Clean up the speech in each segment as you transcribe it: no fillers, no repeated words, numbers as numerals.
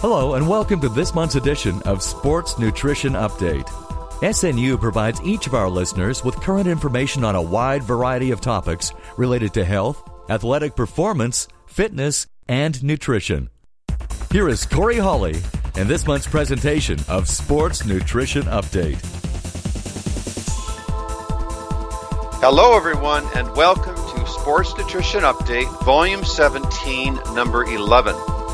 Hello and welcome to this month's edition of Sports Nutrition Update. SNU provides each of our listeners with current information on a wide variety of topics related to health, athletic performance, fitness, and nutrition. Here is Corey Hawley and this month's presentation of Sports Nutrition Update. Hello everyone and welcome to Sports Nutrition Update, Volume 17, Number 11.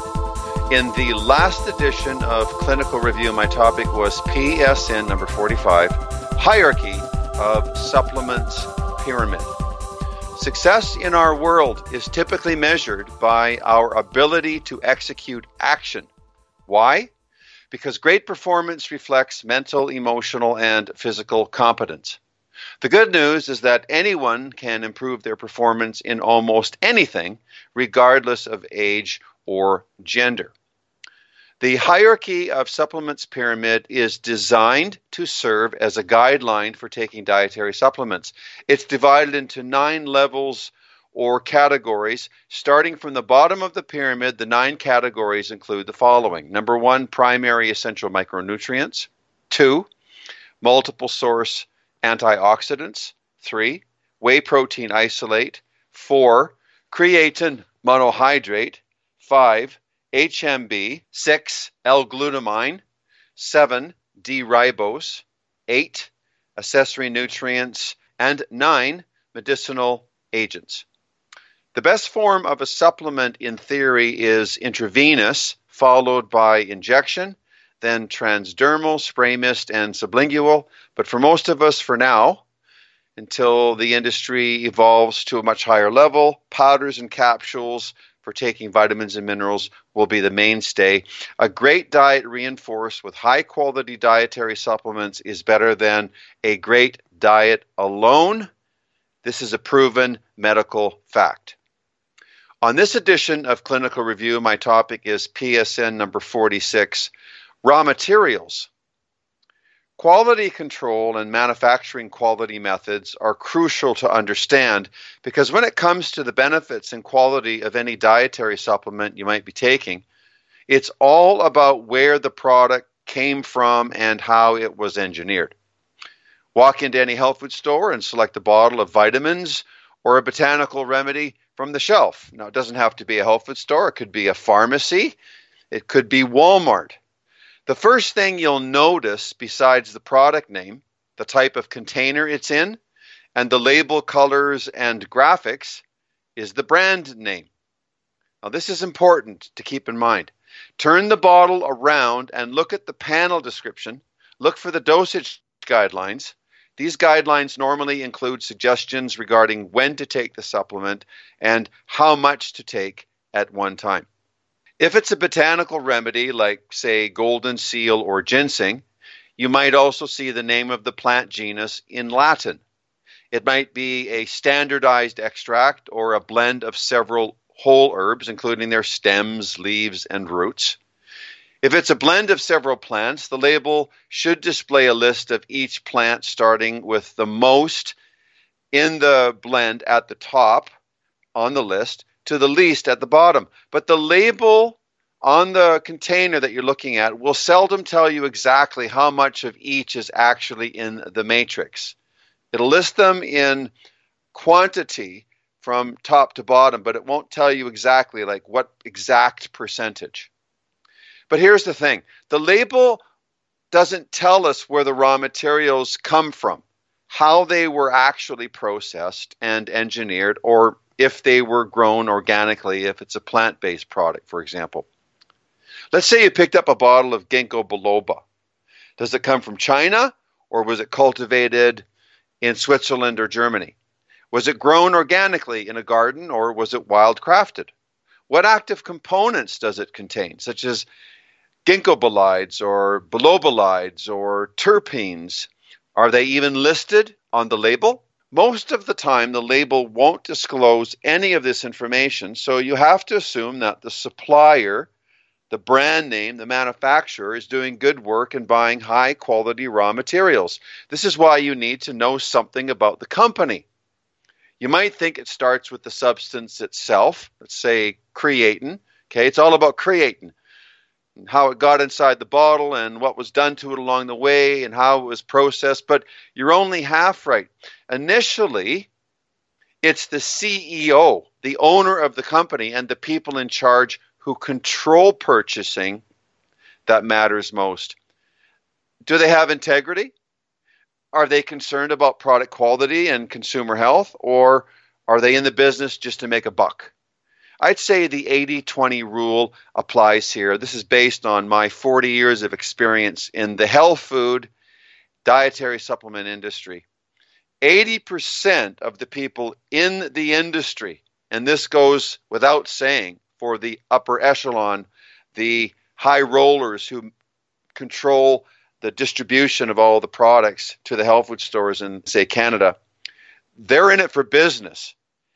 In the last edition of Clinical Review, my topic was PSN number 45, Hierarchy of Supplements Pyramid. Success in our world is typically measured by our ability to execute action. Why? Because great performance reflects mental, emotional, and physical competence. The good news is that anyone can improve their performance in almost anything, regardless of age or gender. The Hierarchy of Supplements Pyramid is designed to serve as a guideline for taking dietary supplements. It's divided into 9 levels or categories. Starting from the bottom of the pyramid, the 9 categories include the following. Number 1, primary essential micronutrients. 2, multiple source antioxidants. 3, whey protein isolate. 4, creatine monohydrate. 5, HMB, 6, L-glutamine, 7, D-ribose, 8, accessory nutrients, and 9, medicinal agents. The best form of a supplement in theory is intravenous, followed by injection, then transdermal, spray mist, and sublingual. But for most of us for now, until the industry evolves to a much higher level, powders and capsules for taking vitamins and minerals will be the mainstay. A great diet reinforced with high-quality dietary supplements is better than a great diet alone. This is a proven medical fact. On this edition of Clinical Review, my topic is PSN number 46, raw materials. Quality control and manufacturing quality methods are crucial to understand because when it comes to the benefits and quality of any dietary supplement you might be taking, it's all about where the product came from and how it was engineered. Walk into any health food store and select a bottle of vitamins or a botanical remedy from the shelf. Now, it doesn't have to be a health food store. It could be a pharmacy. It could be Walmart. The first thing you'll notice, besides the product name, the type of container it's in, and the label colors and graphics, is the brand name. Now, this is important to keep in mind. Turn the bottle around and look at the panel description. Look for the dosage guidelines. These guidelines normally include suggestions regarding when to take the supplement and how much to take at one time. If it's a botanical remedy like, say, golden seal or ginseng, you might also see the name of the plant genus in Latin. It might be a standardized extract or a blend of several whole herbs, including their stems, leaves, and roots. If it's a blend of several plants, the label should display a list of each plant starting with the most in the blend at the top on the list to the least at the bottom. But the label on the container that you're looking at will seldom tell you exactly how much of each is actually in the matrix. It'll list them in quantity from top to bottom, but it won't tell you exactly like what exact percentage. But here's the thing. The label doesn't tell us where the raw materials come from, how they were actually processed and engineered, or if they were grown organically, if it's a plant-based product, for example. Let's say you picked up a bottle of ginkgo biloba. Does it come from China, or was it cultivated in Switzerland or Germany? Was it grown organically in a garden, or was it wild-crafted? What active components does it contain, such as ginkgo bilides or bilobalides or terpenes? Are they even listed on the label? Most of the time, the label won't disclose any of this information, so you have to assume that the supplier, the brand name, the manufacturer, is doing good work and buying high-quality raw materials. This is why you need to know something about the company. You might think it starts with the substance itself, let's say creatine. Okay, it's all about creatine. and how it got inside the bottle and what was done to it along the way and how it was processed, but you're only half right. Initially, it's the CEO, the owner of the company, and the people in charge who control purchasing that matters most. Do they have integrity? Are they concerned about product quality and consumer health, or are they in the business just to make a buck? I'd say the 80-20 rule applies here. This is based on my 40 years of experience in the health food dietary supplement industry. 80% of the people in the industry, and this goes without saying for the upper echelon, the high rollers who control the distribution of all the products to the health food stores in, say, Canada, they're in it for business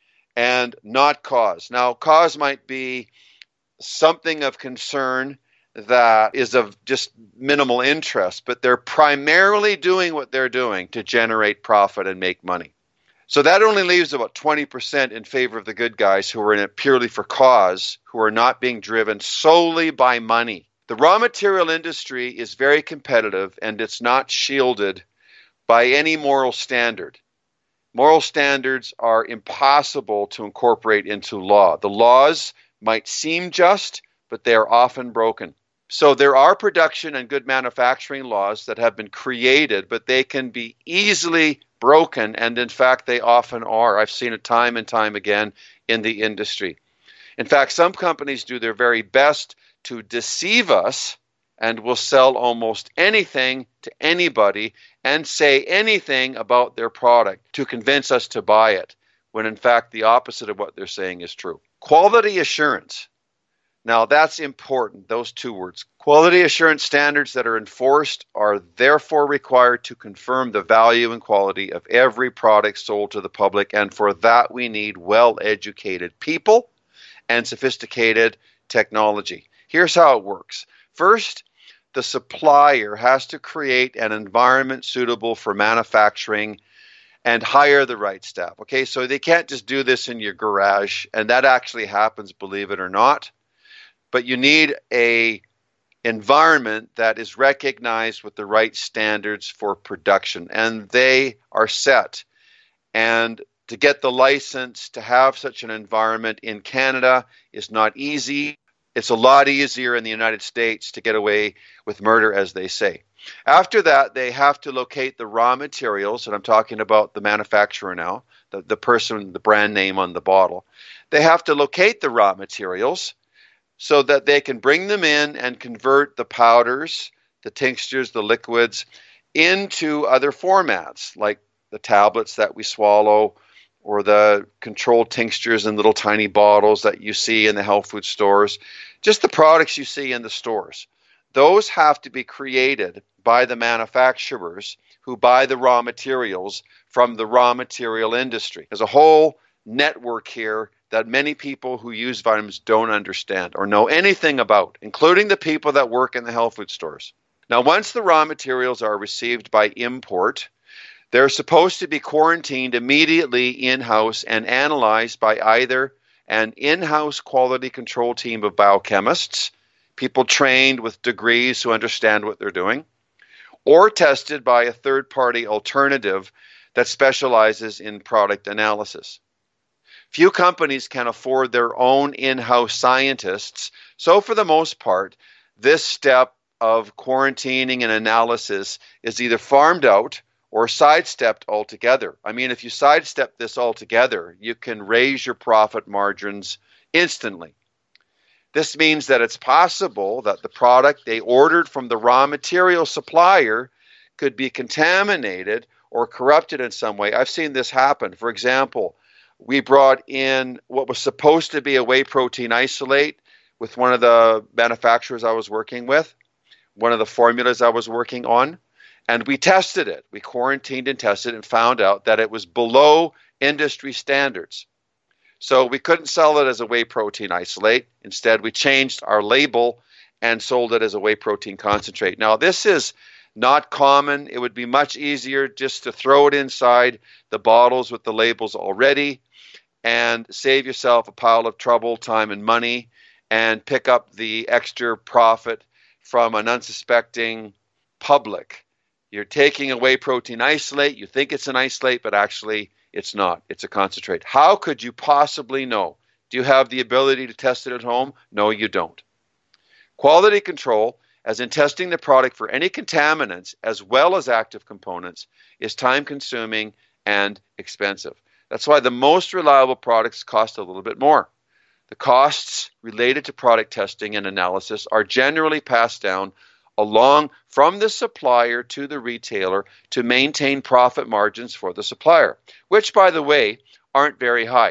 and not cause. Now, cause might be something of concern that is of just minimal interest, but they're primarily doing what they're doing to generate profit and make money. So that only leaves about 20% in favor of the good guys who are in it purely for cause, who are not being driven solely by money. The raw material industry is very competitive, and it's not shielded by any moral standard. Moral standards are impossible to incorporate into law. The laws might seem just, but they are often broken. So there are production and good manufacturing laws that have been created, but they can be easily broken, and in fact, they often are. I've seen it time and time again in the industry. In fact, some companies do their very best to deceive us and will sell almost anything to anybody and say anything about their product to convince us to buy it, when in fact the opposite of what they're saying is true. Quality assurance. Now, that's important, those two words. Quality assurance standards that are enforced are therefore required to confirm the value and quality of every product sold to the public, and for that we need well-educated people and sophisticated technology. Here's how it works. First, the supplier has to create an environment suitable for manufacturing and hire the right staff. Okay, so they can't just do this in your garage, and that actually happens, believe it or not. But you need an environment that is recognized with the right standards for production, and they are set. And to get the license to have such an environment in Canada is not easy. It's a lot easier in the United States to get away with murder, as they say. After that, they have to locate the raw materials, and I'm talking about the manufacturer now, the person, the brand name on the bottle. They have to locate the raw materials so that they can bring them in and convert the powders, the tinctures, the liquids into other formats, like the tablets that we swallow or the controlled tinctures in little tiny bottles that you see in the health food stores, just the products you see in the stores. Those have to be created by the manufacturers who buy the raw materials from the raw material industry. There's a whole network here that many people who use vitamins don't understand or know anything about, including the people that work in the health food stores. Now, once the raw materials are received by import, they're supposed to be quarantined immediately in-house and analyzed by either an in-house quality control team of biochemists, people trained with degrees who understand what they're doing, or tested by a third-party alternative that specializes in product analysis. Few companies can afford their own in-house scientists, so for the most part, this step of quarantining and analysis is either farmed out or sidestepped altogether. I mean, if you sidestep this altogether, you can raise your profit margins instantly. This means that it's possible that the product they ordered from the raw material supplier could be contaminated or corrupted in some way. I've seen this happen. For example, we brought in what was supposed to be a whey protein isolate with one of the manufacturers I was working with, one of the formulas I was working on, and we tested it. We quarantined and tested and found out that it was below industry standards. So we couldn't sell it as a whey protein isolate. Instead, we changed our label and sold it as a whey protein concentrate. Now, this is not common. It would be much easier just to throw it inside the bottles with the labels already and save yourself a pile of trouble, time, and money, and pick up the extra profit from an unsuspecting public. You're taking away protein isolate. You think it's an isolate, but actually it's not. It's a concentrate. How could you possibly know? Do you have the ability to test it at home? No, you don't. Quality control, as in testing the product for any contaminants as well as active components, is time-consuming and expensive. That's why the most reliable products cost a little bit more. The costs related to product testing and analysis are generally passed down along from the supplier to the retailer to maintain profit margins for the supplier, which, by the way, aren't very high.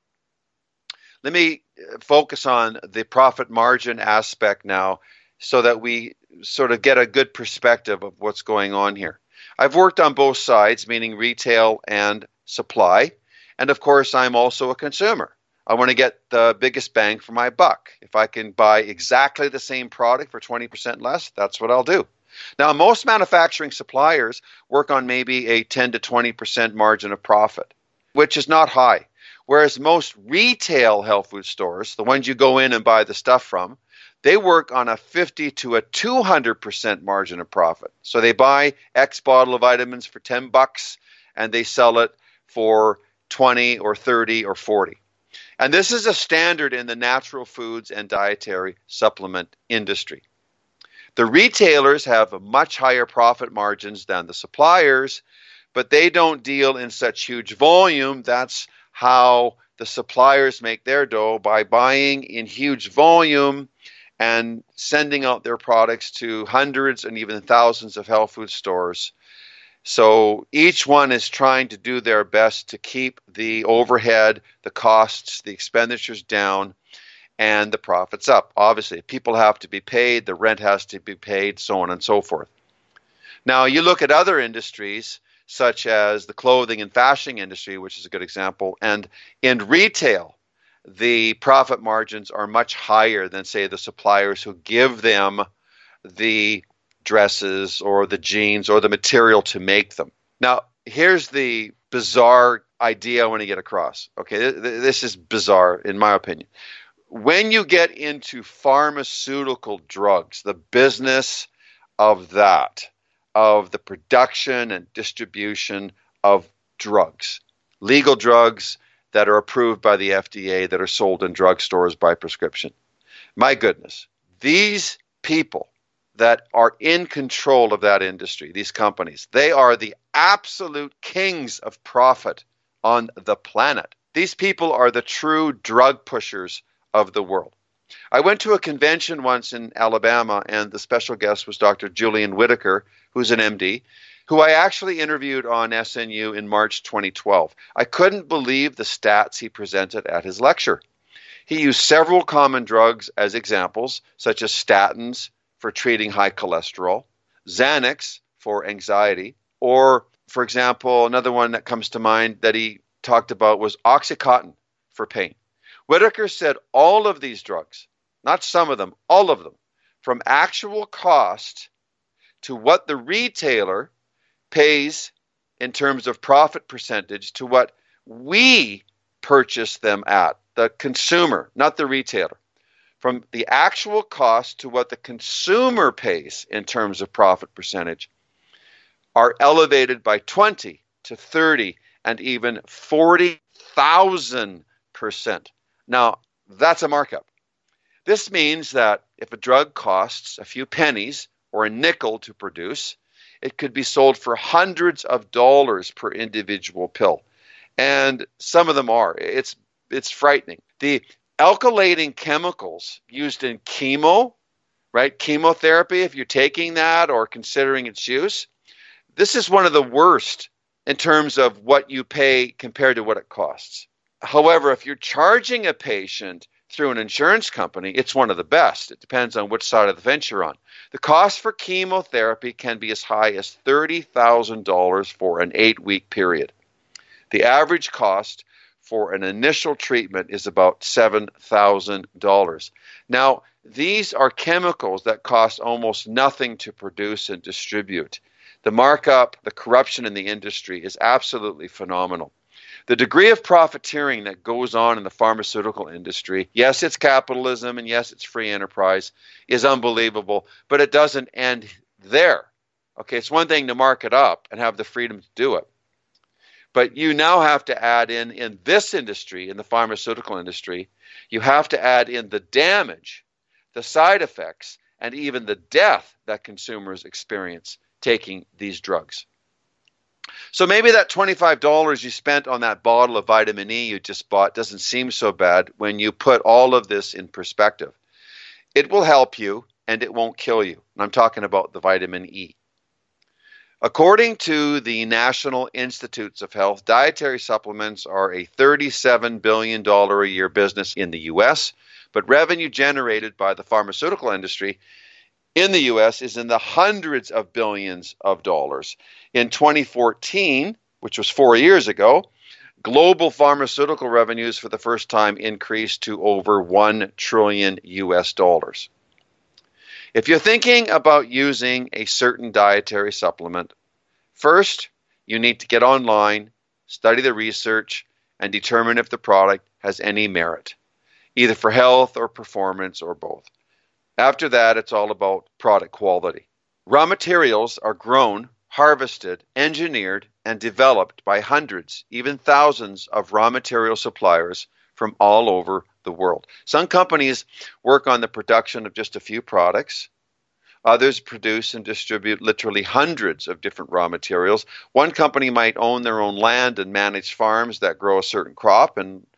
Let me focus on the profit margin aspect now so that we sort of get a good perspective of what's going on here. I've worked on both sides, meaning retail and supply, and of course I'm also a consumer. I want to get the biggest bang for my buck. If I can buy exactly the same product for 20% less, that's what I'll do. Now, most manufacturing suppliers work on maybe a 10 to 20% margin of profit, which is not high. Whereas most retail health food stores, the ones you go in and buy the stuff from, they work on a 50 to a 200% margin of profit. So they buy X bottle of vitamins for $10 and they sell it for 20 or 30 or 40. And this is a standard in the natural foods and dietary supplement industry. The retailers have much higher profit margins than the suppliers, but they don't deal in such huge volume. That's how the suppliers make their dough, by buying in huge volume and sending out their products to hundreds and even thousands of health food stores. So each one is trying to do their best to keep the overhead, the costs, the expenditures down, and the profits up. Obviously, people have to be paid, the rent has to be paid, so on and so forth. Now, you look at other industries, such as the clothing and fashion industry, which is a good example, and in retail, the profit margins are much higher than, say, the suppliers who give them the dresses or the jeans or the material to make them. Now, here's the bizarre idea I want to get across. Okay, this is bizarre in my opinion. When you get into pharmaceutical drugs, the business of that, of the production and distribution of drugs, legal drugs that are approved by the FDA, that are sold in drugstores by prescription. My goodness, these people that are in control of that industry, these companies, they are the absolute kings of profit on the planet. These people are the true drug pushers of the world. I went to a convention once in Alabama, and the special guest was Dr. Julian Whitaker, who's an MD, who I actually interviewed on SNU in March 2012. I couldn't believe the stats he presented at his lecture. He used several common drugs as examples, such as statins for treating high cholesterol, Xanax for anxiety, or, for example, another one that comes to mind that he talked about was Oxycontin for pain. Whitaker said all of these drugs, not some of them, all of them, from actual cost to what the retailer pays in terms of profit percentage to what we purchase them at, the consumer, not the retailer. From the actual cost to what the consumer pays in terms of profit percentage are elevated by 20 to 30 and even 40,000%. Now, that's a markup. This means that if a drug costs a few pennies or a nickel to produce, it could be sold for hundreds of dollars per individual pill. And some of them are. It's frightening. The alkylating chemicals used in chemo, right? Chemotherapy, if you're taking that or considering its use, this is one of the worst in terms of what you pay compared to what it costs. However, if you're charging a patient through an insurance company, it's one of the best. It depends on which side of the fence you're on. The cost for chemotherapy can be as high as $30,000 for an 8-week period. The average cost for an initial treatment is about $7,000. Now, these are chemicals that cost almost nothing to produce and distribute. The markup, the corruption in the industry is absolutely phenomenal. The degree of profiteering that goes on in the pharmaceutical industry, yes, it's capitalism and yes, it's free enterprise, is unbelievable, but it doesn't end there. Okay, it's one thing to mark it up and have the freedom to do it. But you now have to add in this industry, in the pharmaceutical industry, you have to add in the damage, the side effects, and even the death that consumers experience taking these drugs. So maybe that $25 you spent on that bottle of vitamin E you just bought doesn't seem so bad when you put all of this in perspective. It will help you and it won't kill you. And I'm talking about the vitamin E. According to the National Institutes of Health, dietary supplements are a $37 billion a year business in the U.S., but revenue generated by the pharmaceutical industry in the U.S. is in the hundreds of billions of dollars. In 2014, which was 4 years ago, global pharmaceutical revenues for the first time increased to over $1 trillion US. If you're thinking about using a certain dietary supplement, first, you need to get online, study the research, and determine if the product has any merit, either for health or performance or both. After that, it's all about product quality. Raw materials are grown, harvested, engineered, and developed by hundreds, even thousands of raw material suppliers from all over the world. Some companies work on the production of just a few products. Others produce and distribute literally hundreds of different raw materials. One company might own their own land and manage farms that grow a certain crop,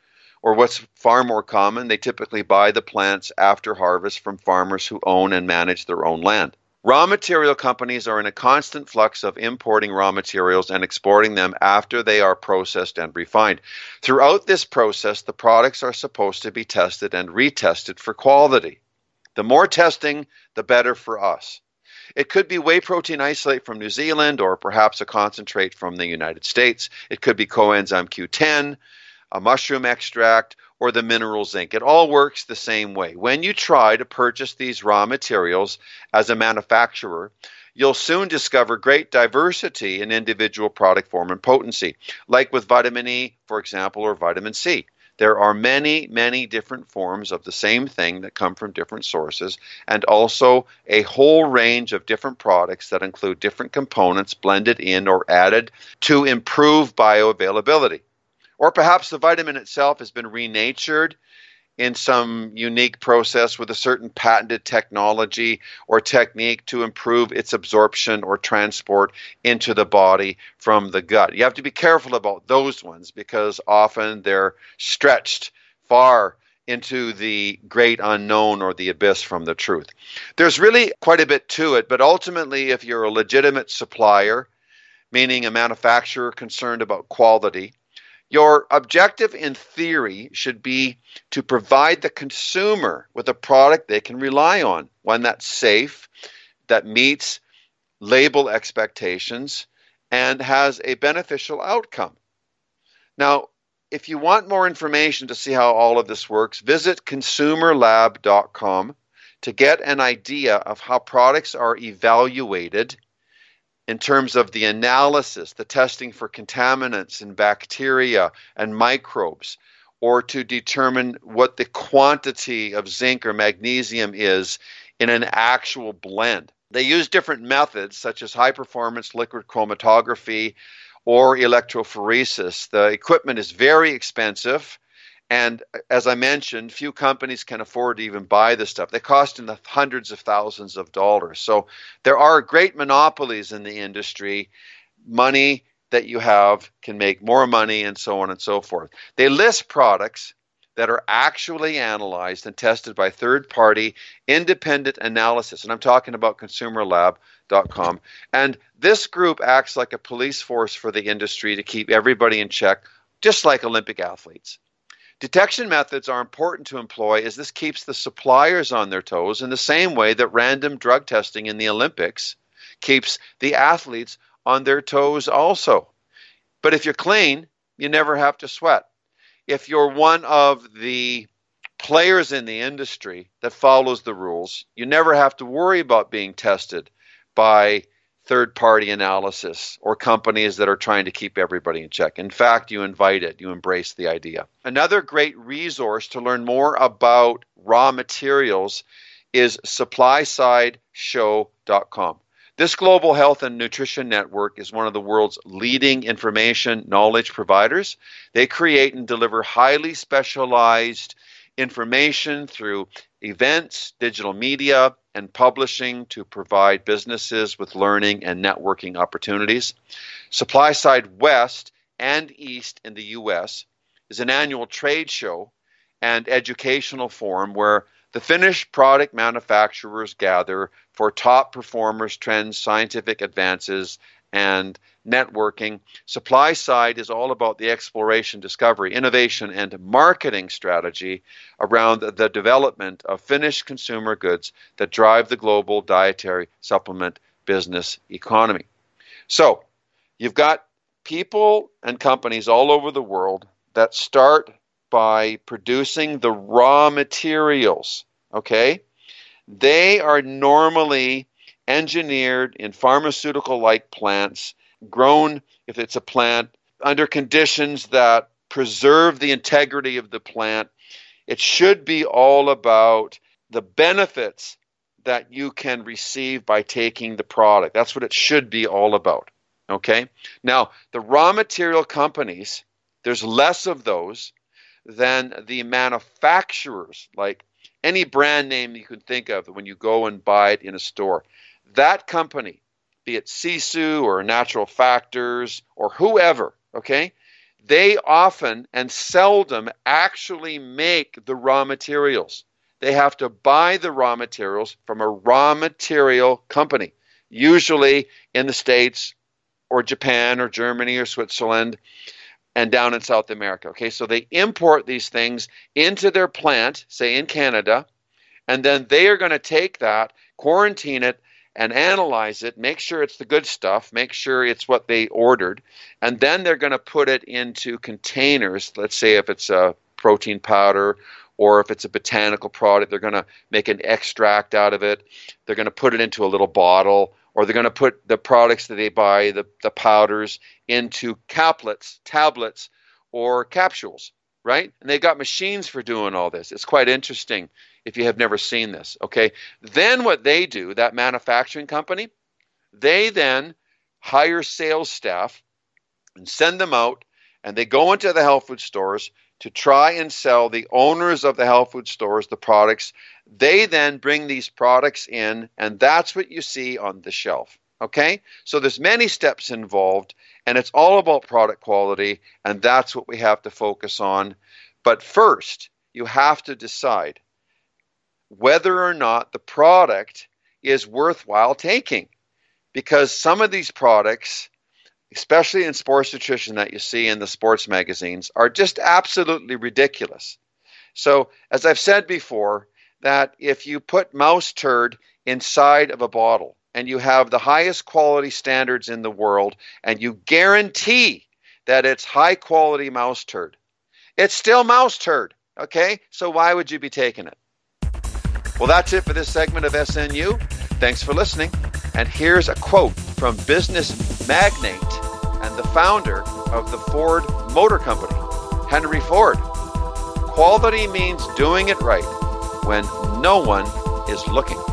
or what's far more common, they typically buy the plants after harvest from farmers who own and manage their own land. Raw material companies are in a constant flux of importing raw materials and exporting them after they are processed and refined. Throughout this process, the products are supposed to be tested and retested for quality. The more testing, the better for us. It could be whey protein isolate from New Zealand or perhaps a concentrate from the United States. It could be coenzyme Q10, a mushroom extract, or the mineral zinc. It all works the same way. When you try to purchase these raw materials as a manufacturer, you'll soon discover great diversity in individual product form and potency, like with vitamin E, for example, or vitamin C. There are many, many different forms of the same thing that come from different sources, and also a whole range of different products that include different components blended in or added to improve bioavailability. Or perhaps the vitamin itself has been renatured in some unique process with a certain patented technology or technique to improve its absorption or transport into the body from the gut. You have to be careful about those ones because often they're stretched far into the great unknown or the abyss from the truth. There's really quite a bit to it, but ultimately if you're a legitimate supplier, meaning a manufacturer concerned about quality, your objective in theory should be to provide the consumer with a product they can rely on, one that's safe, that meets label expectations, and has a beneficial outcome. Now, if you want more information to see how all of this works, visit consumerlab.com to get an idea of how products are evaluated in terms of the analysis, the testing for contaminants and bacteria and microbes, or to determine what the quantity of zinc or magnesium is in an actual blend. They use different methods such as high-performance liquid chromatography or electrophoresis. The equipment is very expensive, and as I mentioned, few companies can afford to even buy this stuff. They cost in the hundreds of thousands of dollars. So there are great monopolies in the industry. Money that you have can make more money and so on and so forth. They list products that are actually analyzed and tested by third-party independent analysis. And I'm talking about consumerlab.com. And this group acts like a police force for the industry to keep everybody in check, just like Olympic athletes. Detection methods are important to employ as this keeps the suppliers on their toes in the same way that random drug testing in the Olympics keeps the athletes on their toes also. But if you're clean, you never have to sweat. If you're one of the players in the industry that follows the rules, you never have to worry about being tested by third-party analysis or companies that are trying to keep everybody in check. In fact, you invite it, you embrace the idea. Another great resource to learn more about raw materials is supplysideshow.com. This global health and nutrition network is one of the world's leading information knowledge providers. They create and deliver highly specialized information through events, digital media, and publishing to provide businesses with learning and networking opportunities. SupplySide West and East in the U.S. is an annual trade show and educational forum where the finished product manufacturers gather for top performers, trends, scientific advances, and networking. SupplySide is all about the exploration, discovery, innovation, and marketing strategy around the development of finished consumer goods that drive the global dietary supplement business economy. So, you've got people and companies all over the world that start by producing the raw materials, okay? They are normally engineered in pharmaceutical-like plants, grown, if it's a plant, under conditions that preserve the integrity of the plant. It should be all about the benefits that you can receive by taking the product. That's what it should be all about, okay? Now, the raw material companies, there's less of those than the manufacturers, like any brand name you can think of when you go and buy it in a store. That company, be it Sisu or Natural Factors or whoever, okay, they often and seldom actually make the raw materials. They have to buy the raw materials from a raw material company, usually in the States or Japan or Germany or Switzerland and down in South America. Okay, so they import these things into their plant, say in Canada, and then they are going to take that, quarantine it, and analyze it, make sure it's the good stuff, make sure it's what they ordered, and then they're going to put it into containers. Let's say if it's a protein powder or if it's a botanical product, they're going to make an extract out of it. They're going to put it into a little bottle, or they're going to put the products that they buy, the powders, into caplets, tablets, or capsules, right? And they've got machines for doing all this. It's quite interesting if you have never seen this, okay? Then what they do, that manufacturing company, they then hire sales staff and send them out, and they go into the health food stores to try and sell the owners of the health food stores the products. They then bring these products in, and that's what you see on the shelf, okay? So there's many steps involved, and it's all about product quality, and that's what we have to focus on. But first, you have to decide whether or not the product is worthwhile taking. Because some of these products, especially in sports nutrition that you see in the sports magazines, are just absolutely ridiculous. So, as I've said before, that if you put mouse turd inside of a bottle and you have the highest quality standards in the world and you guarantee that it's high quality mouse turd, it's still mouse turd, okay? So why would you be taking it? Well, that's it for this segment of SNU. Thanks for listening. And here's a quote from business magnate and the founder of the Ford Motor Company, Henry Ford. Quality means doing it right when no one is looking.